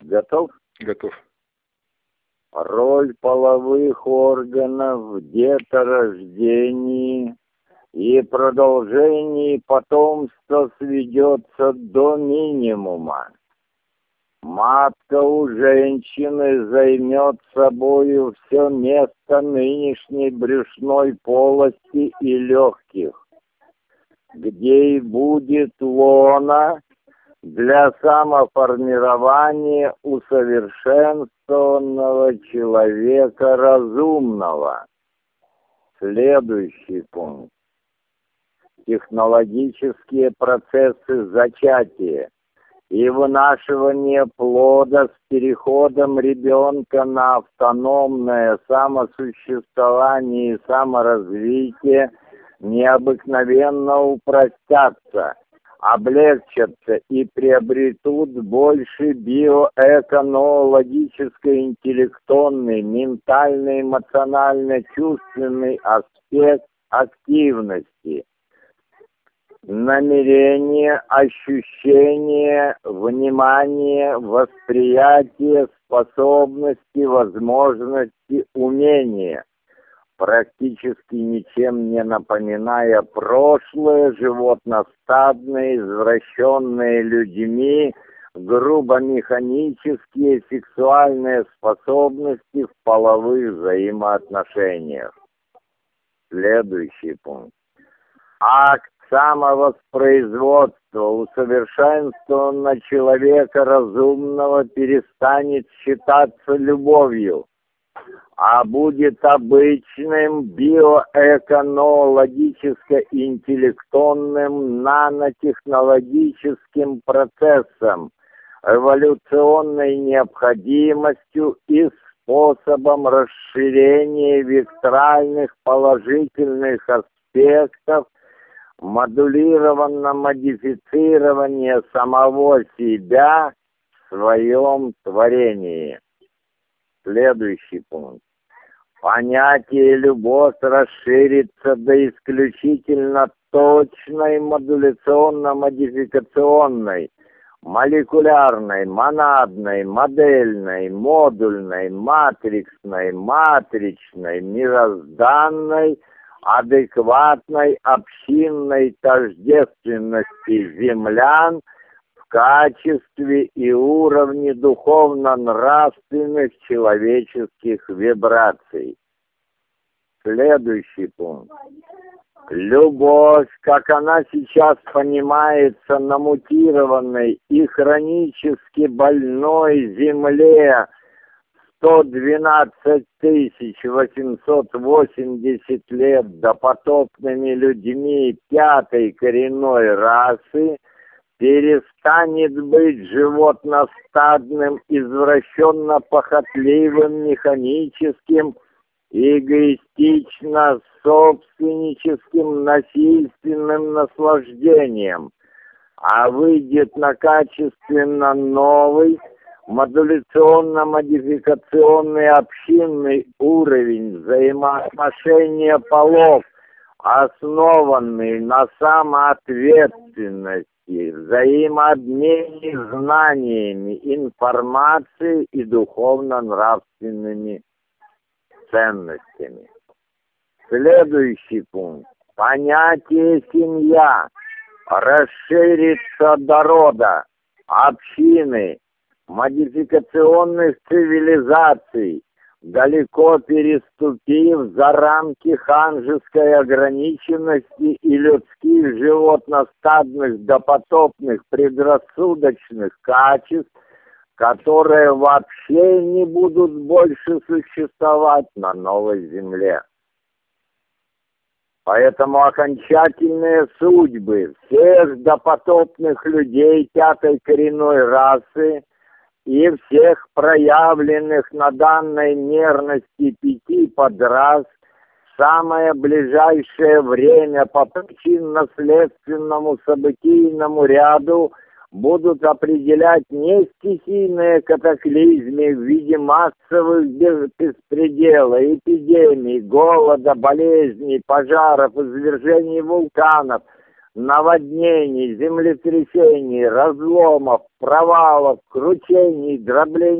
Готов? Готов. Роль половых органов в деторождении и продолжении потомства сведется до минимума. Матка у женщины займет собою все место нынешней брюшной полости и легких, где и будет лона для самоформирования усовершенствованного человека разумного. Следующий пункт. Технологические процессы зачатия и вынашивания плода с переходом ребенка на автономное самосуществование и саморазвитие необыкновенно упростятся, облегчатся и приобретут больше биоэконологическо-интеллектонный, ментально-эмоционально-чувственный аспект активности. Намерение, ощущение, внимание, восприятие, способности, возможности, умения, практически ничем не напоминая прошлое, животностадные, извращенные людьми, грубо механические сексуальные способности в половых взаимоотношениях. Следующий пункт. Акт самовоспроизводства усовершенствованного человека разумного перестанет считаться любовью, а будет обычным биоэконологическо-интеллектонным нанотехнологическим процессом, эволюционной необходимостью и способом расширения векторальных положительных аспектов модулированного модифицирования самого себя в своем творении. Следующий пункт. Понятие «любовь» расширится до исключительно точной модуляционно-модификационной, молекулярной, монадной, модельной, модульной, матриксной, матричной, мирозданной, адекватной общинной тождественности землян в качестве и уровне духовно-нравственных человеческих вибраций. Следующий пункт. Любовь, как она сейчас понимается на мутированной и хронически больной земле 112 880 лет допотопными людьми пятой коренной расы, перестанет быть животностадным, извращенно-похотливым, механическим, эгоистично-собственническим, насильственным наслаждением, а выйдет на качественно новый, модуляционно-модификационный общинный уровень взаимоотношения полов, основанный на самоответственности, взаимообмене знаниями, информацией и духовно-нравственными ценностями. Следующий пункт. Понятие «семья» расширится до рода, общины, модификационных цивилизаций, далеко переступив за рамки ханжеской ограниченности и людских животностадных допотопных предрассудочных качеств, которые вообще не будут больше существовать на новой земле. Поэтому окончательные судьбы всех допотопных людей пятой коренной расы и всех проявленных на данной мерности 5 подрас в самое ближайшее время по причинно-следственному событийному ряду будут определять не стихийные катаклизмы в виде массовых беспредела, эпидемий, голода, болезней, пожаров, извержений вулканов, наводнений, землетрясений, разломов, провалов, кручений, дроблений